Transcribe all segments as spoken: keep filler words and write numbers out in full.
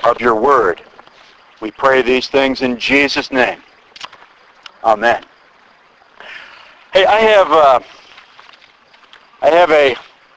of your word. We pray these things in Jesus' name. Amen. Hey, I have uh, I have a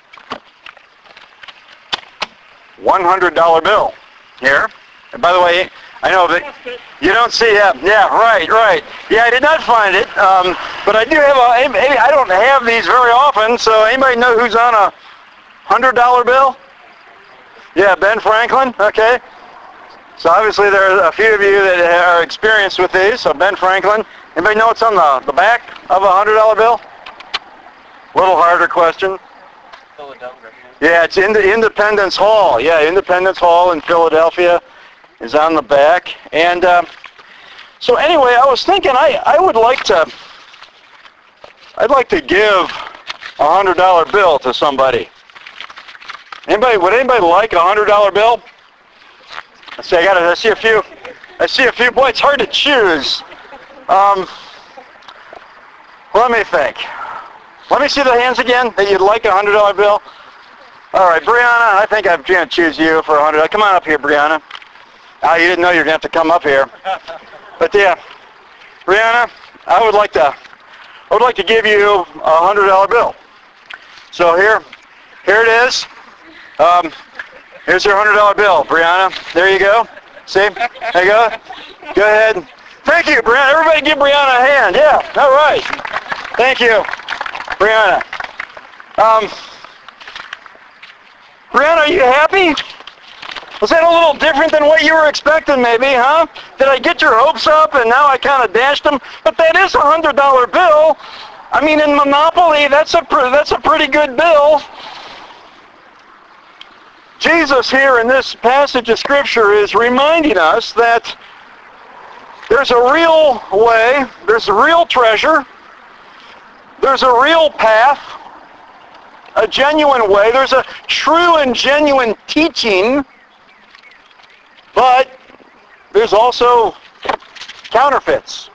one hundred dollar bill here. And by the way, I know that you don't see that. Yeah, right, right. Yeah, I did not find it, um, but I do have a. I don't have these very often. So anybody know who's on a one hundred dollar bill? Yeah, Ben Franklin. Okay. So obviously there are a few of you that are experienced with these. So Ben Franklin. Anybody know what's on the, the back of a one hundred dollar bill? Little harder question. Philadelphia. Yeah, it's in the Independence Hall. Yeah, Independence Hall in Philadelphia is on the back. And um, so anyway, I was thinking I, I would like to I'd like to give a one hundred dollar bill to somebody. Anybody? Would anybody like a one hundred dollar bill? I see. I got. I see a few. I see a few. Boy, it's hard to choose. Um, let me think. Let me see the hands again that you'd like a one hundred dollar bill. All right, Brianna, I think I'm going to choose you for a one hundred dollars. Come on up here, Brianna. Oh, you didn't know you were going to have to come up here. But yeah, Brianna, I would like to I would like to give you a one hundred dollar bill. So here, here it is. Um, here's your one hundred dollar bill, Brianna. There you go. See? There you go. Go ahead. Thank you, Brianna. Everybody give Brianna a hand. Yeah, all right. Thank you, Brianna. Um, Brianna, are you happy? Was that a little different than what you were expecting, maybe, huh? Did I get your hopes up and now I kind of dashed them? But that is a one hundred dollar bill. I mean, in Monopoly, that's a pr- that's a pretty good bill. Jesus here in this passage of Scripture is reminding us that there's a real way, there's a real treasure, there's a real path, a genuine way, there's a true and genuine teaching, but there's also counterfeits,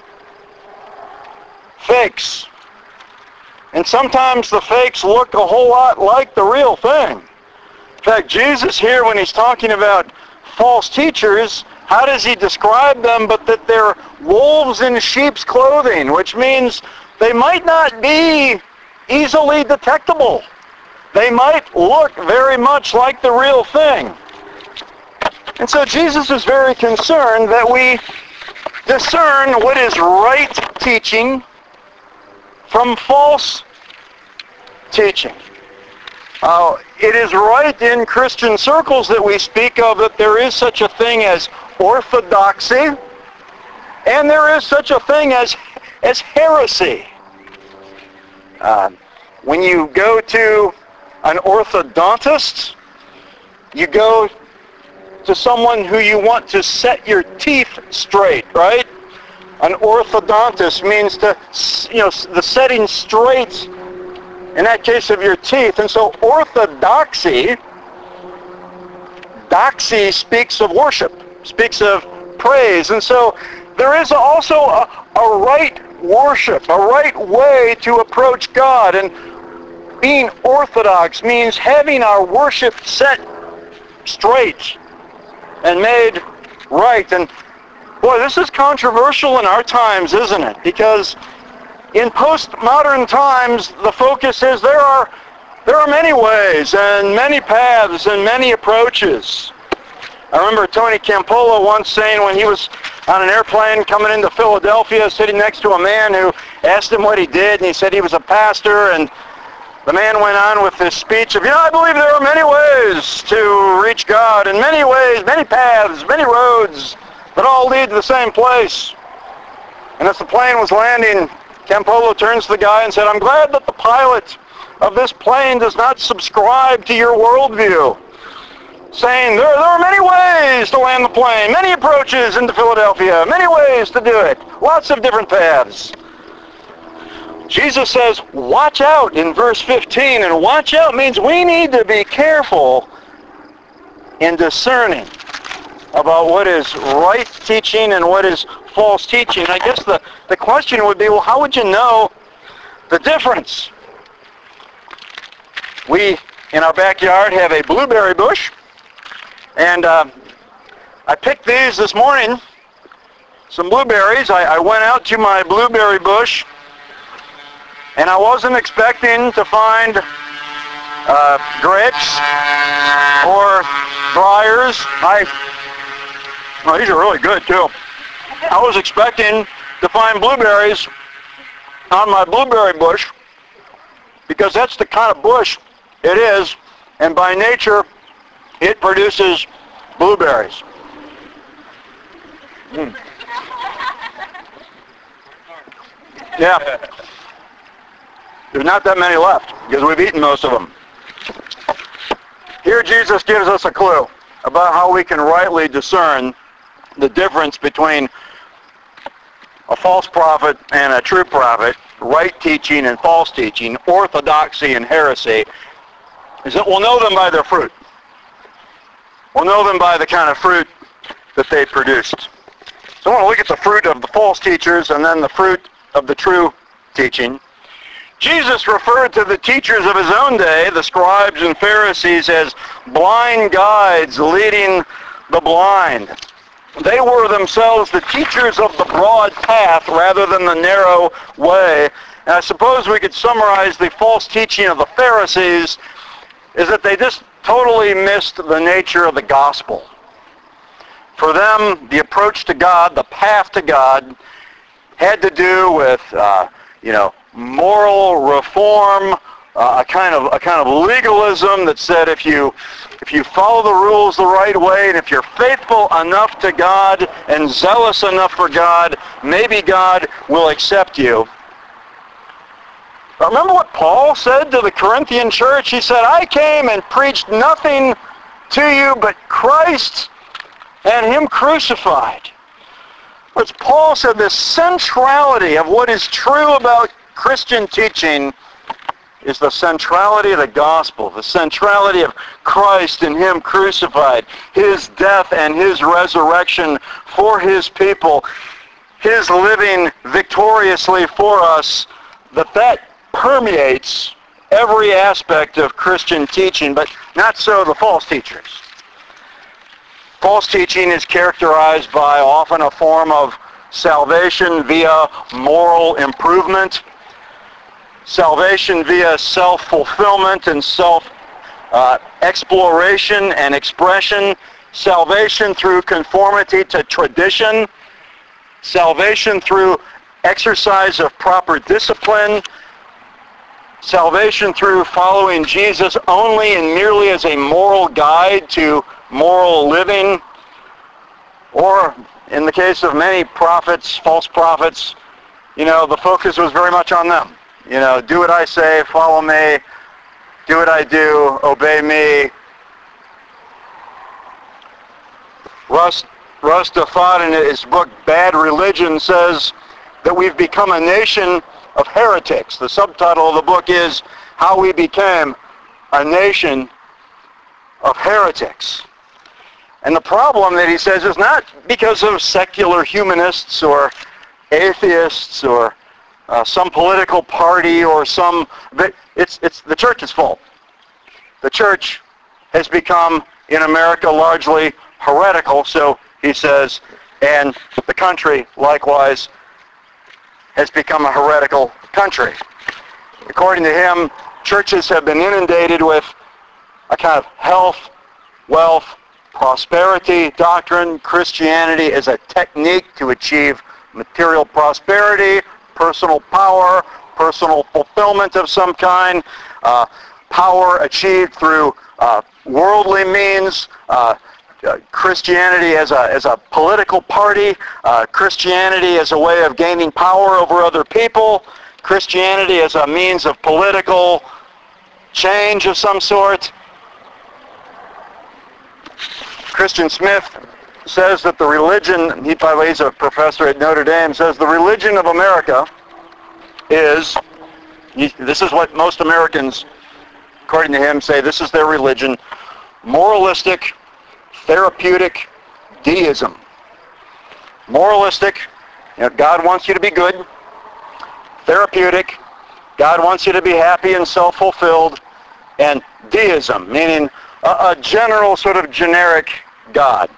fakes. And sometimes the fakes look a whole lot like the real thing. In fact, Jesus here, when he's talking about false teachers, how does he describe them but that they're wolves in sheep's clothing, which means they might not be easily detectable. They might look very much like the real thing. And so Jesus is very concerned that we discern what is right teaching from false teaching. Uh, it is right in Christian circles that we speak of that there is such a thing as orthodoxy, and there is such a thing as, as heresy. Uh, when you go to an orthodontist, you go to someone who you want to set your teeth straight, right? An orthodontist means to, you know, the setting straight, in that case, of your teeth. And so orthodoxy, doxy speaks of worship, speaks of praise. And so there is also a, a right worship, a right way to approach God. And being orthodox means having our worship set straight and made right. And boy, this is controversial in our times, isn't it? Because in postmodern times, the focus is there are there are many ways and many paths and many approaches. I remember Tony Campolo once saying when he was on an airplane coming into Philadelphia, sitting next to a man who asked him what he did, and he said he was a pastor, and the man went on with this speech of, you know, I believe there are many ways to reach God, and many ways, many paths, many roads that all lead to the same place. And as the plane was landing, Campolo turns to the guy and said, I'm glad that the pilot of this plane does not subscribe to your worldview, saying there, there are many ways to land the plane, many approaches into Philadelphia, many ways to do it, lots of different paths. Jesus says, watch out in verse fifteen, and watch out means we need to be careful in discerning about what is right teaching and what is false teaching. I guess the, the question would be, well, how would you know the difference? We, in our backyard, have a blueberry bush, and uh, I picked these this morning, some blueberries. I, I went out to my blueberry bush, and I wasn't expecting to find uh, grapes or briars. I, well, these are really good too. I was expecting to find blueberries on my blueberry bush because that's the kind of bush it is, and by nature it produces blueberries. Mm. Yeah. There's not that many left because we've eaten most of them. Here Jesus gives us a clue about how we can rightly discern the difference between a false prophet and a true prophet, right teaching and false teaching, orthodoxy and heresy, is that we'll know them by their fruit. We'll know them by the kind of fruit that they produced. So I want to look at the fruit of the false teachers and then the fruit of the true teaching. Jesus referred to the teachers of his own day, the scribes and Pharisees, as blind guides leading the blind. They were themselves the teachers of the broad path rather than the narrow way. And I suppose we could summarize the false teaching of the Pharisees is that they just totally missed the nature of the gospel. For them, the approach to God, the path to God, had to do with, uh, you know, moral reform, uh, a kind of a kind of legalism that said if you if you follow the rules the right way and if you're faithful enough to God and zealous enough for God, maybe God will accept you. But remember what Paul said to the Corinthian church? He said, I came and preached nothing to you but Christ and him crucified. As Paul said, the centrality of what is true about Christian teaching is the centrality of the gospel, the centrality of Christ and him crucified, his death and his resurrection for his people, his living victoriously for us, that that permeates every aspect of Christian teaching, but not so the false teachers. False teaching is characterized by often a form of salvation via moral improvement, salvation via self-fulfillment and self-exploration uh, and expression, salvation through conformity to tradition, salvation through exercise of proper discipline, salvation through following Jesus only and merely as a moral guide to moral living, or in the case of many prophets, false prophets, you know, the focus was very much on them. You know, do what I say, follow me, do what I do, obey me. Russ, Russ Defat in his book Bad Religion says that we've become a nation of heretics. The subtitle of the book is How We Became a Nation of Heretics. And the problem that he says is not because of secular humanists or atheists or uh, some political party or some, but it's, it's the church's fault. The church has become, in America, largely heretical, so he says, and the country, likewise, has become a heretical country. According to him, churches have been inundated with a kind of health, wealth, prosperity doctrine. Christianity is a technique to achieve material prosperity, personal power, personal fulfillment of some kind, uh, power achieved through uh, worldly means, uh, uh, Christianity as a, as a political party, uh, Christianity as a way of gaining power over other people, Christianity as a means of political change of some sort. Christian Smith says that the religion, he by the way is a professor at Notre Dame, says the religion of America is, this is what most Americans, according to him, say this is their religion, moralistic, therapeutic deism. Moralistic, you know, God wants you to be good. Therapeutic, God wants you to be happy and self-fulfilled. And deism, meaning a, a general sort of generic God.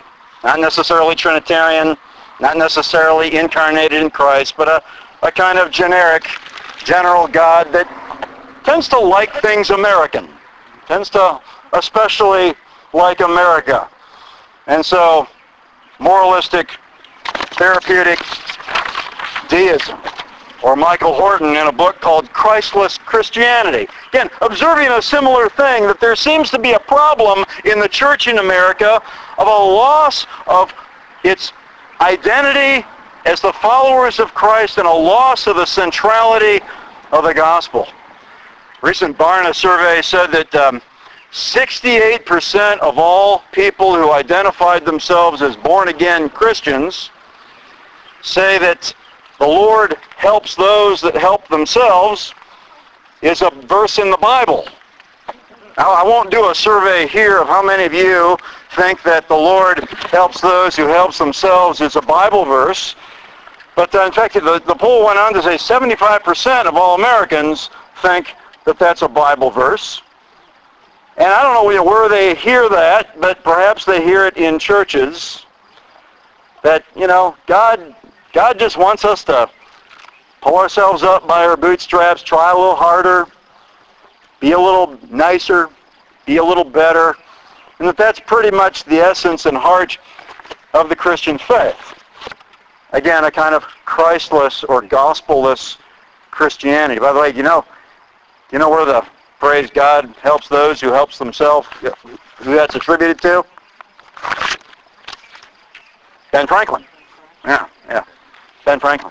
not necessarily Trinitarian, not necessarily incarnated in Christ, but a, a kind of generic, general God that tends to like things American, tends to especially like America. And so, moralistic, therapeutic deism. Or Michael Horton in a book called Christless Christianity. Again, observing a similar thing, that there seems to be a problem in the church in America of a loss of its identity as the followers of Christ and a loss of the centrality of the gospel. A recent Barna survey said that um, sixty-eight percent of all people who identified themselves as born-again Christians say that the Lord helps those that help themselves is a verse in the Bible. Now, I won't do a survey here of how many of you think that the Lord helps those who help themselves is a Bible verse. But uh, in fact, the, the poll went on to say seventy-five percent of all Americans think that that's a Bible verse. And I don't know where they hear that, but perhaps they hear it in churches. That, you know, God... God just wants us to pull ourselves up by our bootstraps, try a little harder, be a little nicer, be a little better, and that that's pretty much the essence and heart of the Christian faith. Again, a kind of Christless or gospel-less Christianity. By the way, you know, you know where the phrase God helps those who helps themselves, who that's attributed to? Ben Franklin. Yeah, yeah. Ben Franklin.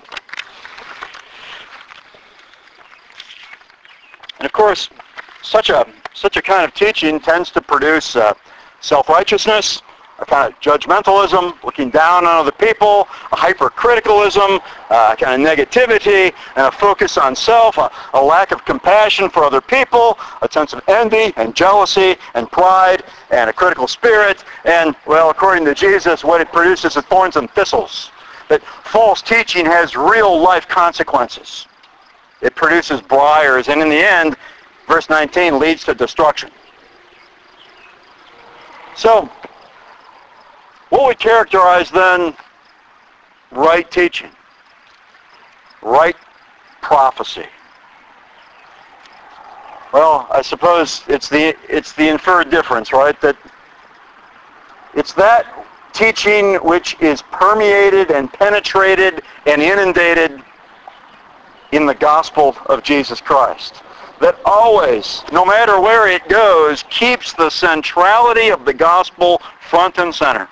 And of course, such a such a kind of teaching tends to produce uh, self-righteousness, a kind of judgmentalism, looking down on other people, a hypercriticalism, uh, kind of negativity, and a focus on self, a, a lack of compassion for other people, a sense of envy and jealousy and pride and a critical spirit, and, well, according to Jesus, what it produces is thorns and thistles. That false teaching has real-life consequences. It produces briars, and in the end, verse nineteen leads to destruction. So, what would characterize then right teaching? Right prophecy? Well, I suppose it's the it's the inferred difference, right? That it's that teaching which is permeated and penetrated and inundated in the gospel of Jesus Christ. That always, no matter where it goes, keeps the centrality of the gospel front and center.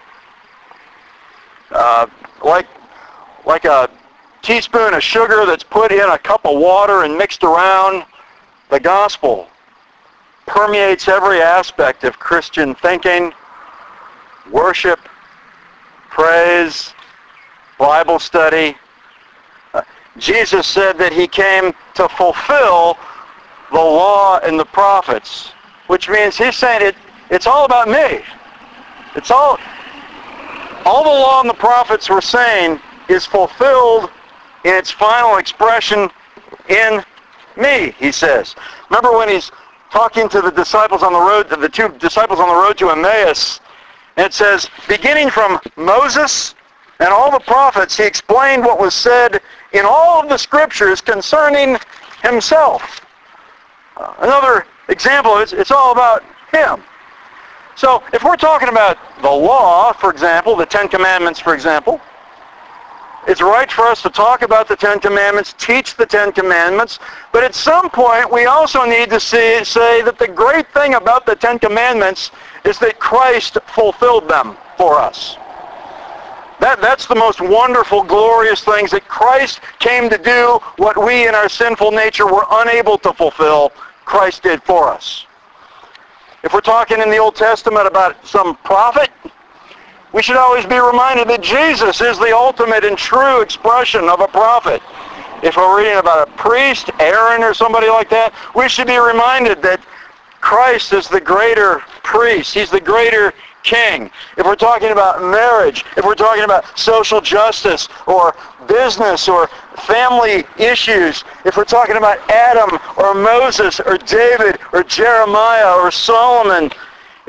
Uh, like, like a teaspoon of sugar that's put in a cup of water and mixed around, the gospel permeates every aspect of Christian thinking, worship, praise, Bible study. Uh, Jesus said that he came to fulfill the law and the prophets, which means he's saying it, it's all about me. It's all, all the law and the prophets were saying is fulfilled in its final expression in me, he says. Remember when he's talking to the disciples on the road, the two disciples on the road to Emmaus, and it says, beginning from Moses and all the prophets, he explained what was said in all of the scriptures concerning himself. Uh, another example is it's all about him. So if we're talking about the law, for example, the Ten Commandments, for example, it's right for us to talk about the Ten Commandments, teach the Ten Commandments, but at some point we also need to see, say that the great thing about the Ten Commandments is that Christ fulfilled them for us. That, that's the most wonderful, glorious things, that Christ came to do what we in our sinful nature were unable to fulfill. Christ did for us. If we're talking in the Old Testament about some prophet, we should always be reminded that Jesus is the ultimate and true expression of a prophet. If we're reading about a priest, Aaron or somebody like that, we should be reminded that Christ is the greater priest. He's the greater king. If we're talking about marriage, if we're talking about social justice or business or family issues, if we're talking about Adam or Moses or David or Jeremiah or Solomon,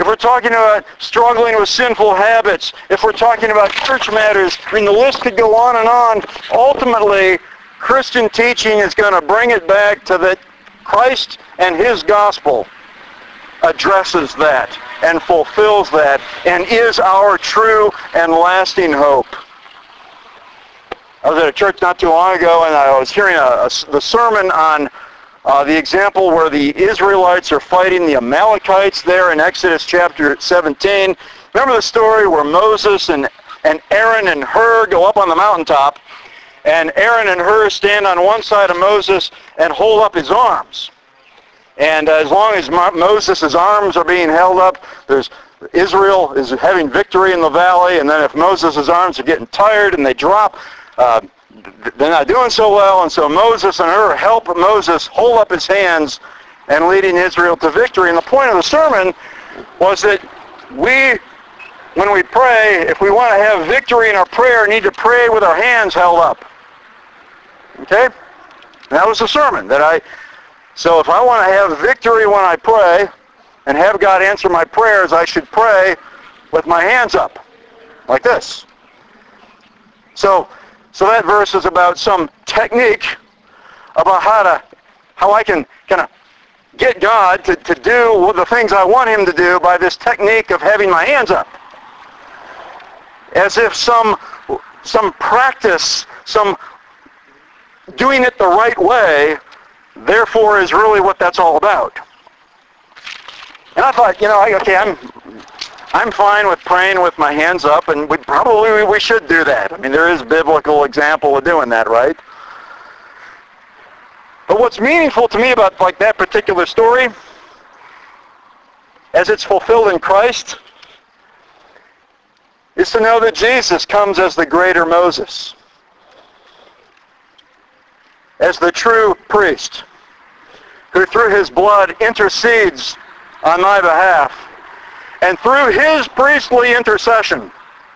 if we're talking about struggling with sinful habits, if we're talking about church matters, I mean, the list could go on and on. Ultimately, Christian teaching is going to bring it back to that Christ and his gospel addresses that and fulfills that and is our true and lasting hope. I was at a church not too long ago, and I was hearing a, a, the sermon on uh, the example where the Israelites are fighting the Amalekites there in Exodus chapter seventeen. Remember the story where Moses and, and Aaron and Hur go up on the mountaintop, and Aaron and Hur stand on one side of Moses and hold up his arms. And as long as Mo- Moses' arms are being held up, there's Israel is having victory in the valley, and then if Moses' arms are getting tired and they drop, uh, they're not doing so well, and so Moses and Hur help Moses hold up his hands and leading Israel to victory. And the point of the sermon was that we, when we pray, if we want to have victory in our prayer, need to pray with our hands held up. Okay? And that was the sermon that I... So if I want to have victory when I pray and have God answer my prayers, I should pray with my hands up, like this. So, so that verse is about some technique about how to, how I can kind of get God to, to do the things I want him to do by this technique of having my hands up. As if some, some practice, some doing it the right way, therefore is really what that's all about. And I thought, you know, okay, I'm I'm fine with praying with my hands up, and we probably we should do that. I mean, there is a biblical example of doing that, right? But what's meaningful to me about like that particular story, as it's fulfilled in Christ, is to know that Jesus comes as the greater Moses, as the true priest, who through his blood intercedes on my behalf. And through his priestly intercession,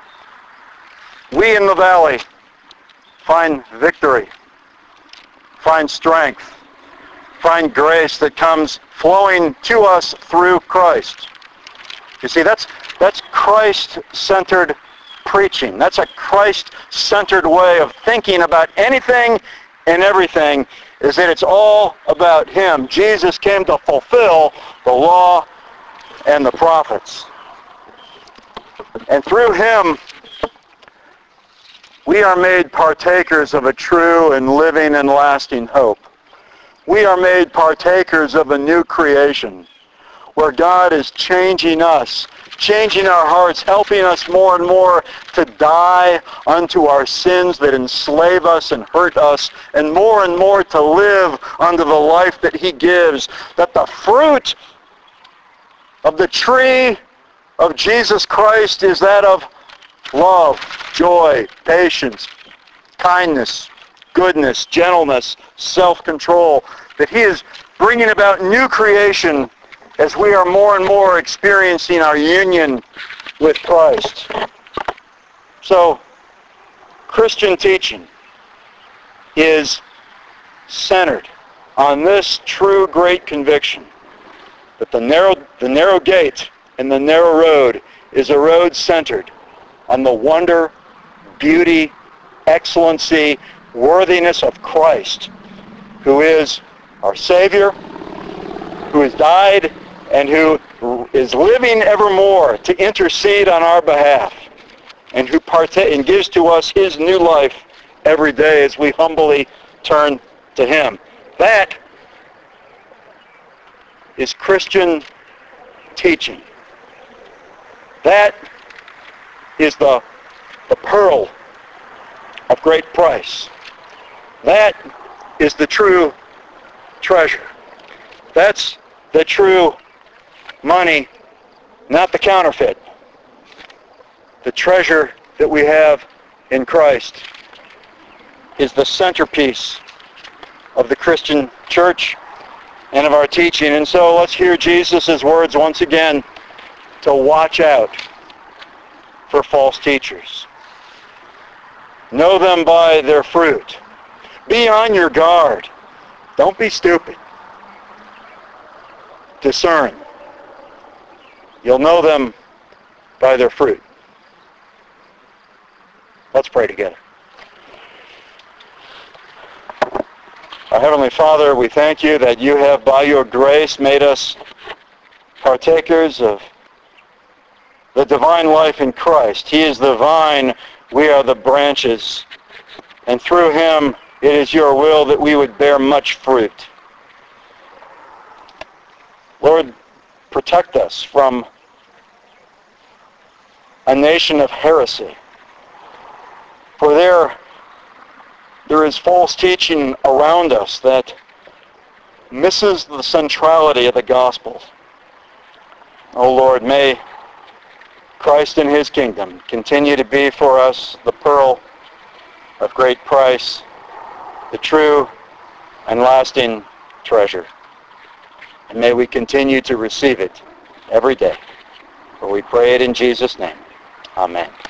we in the valley find victory, find strength, find grace that comes flowing to us through Christ. You see, that's that's Christ-centered preaching. That's a Christ-centered way of thinking about anything and everything, is that it's all about him. Jesus came to fulfill the law and the prophets. And through him, we are made partakers of a true and living and lasting hope. We are made partakers of a new creation, where God is changing us, changing our hearts, helping us more and more to die unto our sins that enslave us and hurt us, and more and more to live unto the life that he gives, that the fruit of the tree of Jesus Christ is that of love, joy, patience, kindness, goodness, gentleness, self-control, that he is bringing about new creation as we are more and more experiencing our union with Christ. So, Christian teaching is centered on this true great conviction that the narrow, the narrow gate and the narrow road is a road centered on the wonder, beauty, excellency, worthiness of Christ, who is our Savior, who has died, and who is living evermore to intercede on our behalf, and who partake and gives to us his new life every day as we humbly turn to him. That is Christian teaching. That is the, the pearl of great price. That is the true treasure. That's the true money, not the counterfeit. The treasure that we have in Christ is the centerpiece of the Christian church and of our teaching. And so let's hear Jesus' words once again to watch out for false teachers. Know them by their fruit. Be on your guard. Don't be stupid. Discern. You'll know them by their fruit. Let's pray together. Our Heavenly Father, we thank you that you have, by your grace, made us partakers of the divine life in Christ. He is the vine, we are the branches. And through him, it is your will that we would bear much fruit. Lord, protect us from a nation of heresy. For there, there is false teaching around us that misses the centrality of the gospel. Oh Lord, may Christ and his kingdom continue to be for us the pearl of great price, the true and lasting treasure. And may we continue to receive it every day. For we pray it in Jesus' name. Amen.